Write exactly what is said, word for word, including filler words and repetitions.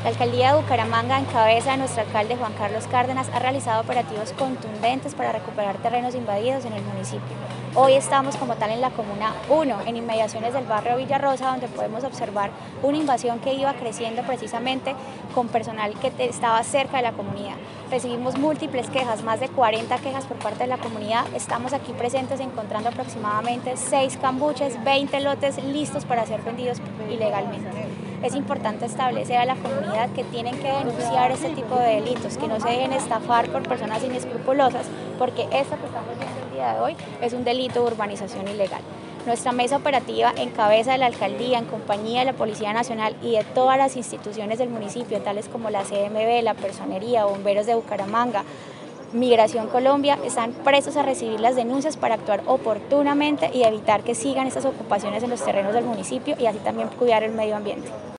La Alcaldía de Bucaramanga, en cabeza de nuestro alcalde Juan Carlos Cárdenas, ha realizado operativos contundentes para recuperar terrenos invadidos en el municipio. Hoy estamos como tal en la Comuna uno, en inmediaciones del barrio Villarrosa, donde podemos observar una invasión que iba creciendo precisamente con personal que estaba cerca de la comunidad. Recibimos múltiples quejas, más de cuarenta quejas por parte de la comunidad. Estamos aquí presentes encontrando aproximadamente seis cambuches, veinte lotes listos para ser vendidos ilegalmente. Es importante establecer a la comunidad que tienen que denunciar este tipo de delitos, que no se dejen estafar por personas inescrupulosas, porque esto que estamos viendo el día de hoy es un delito de urbanización ilegal. Nuestra mesa operativa, en cabeza de la alcaldía, en compañía de la Policía Nacional y de todas las instituciones del municipio, tales como la C M B, la Personería, Bomberos de Bucaramanga, Migración Colombia, están prestos a recibir las denuncias para actuar oportunamente y evitar que sigan estas ocupaciones en los terrenos del municipio y así también cuidar el medio ambiente.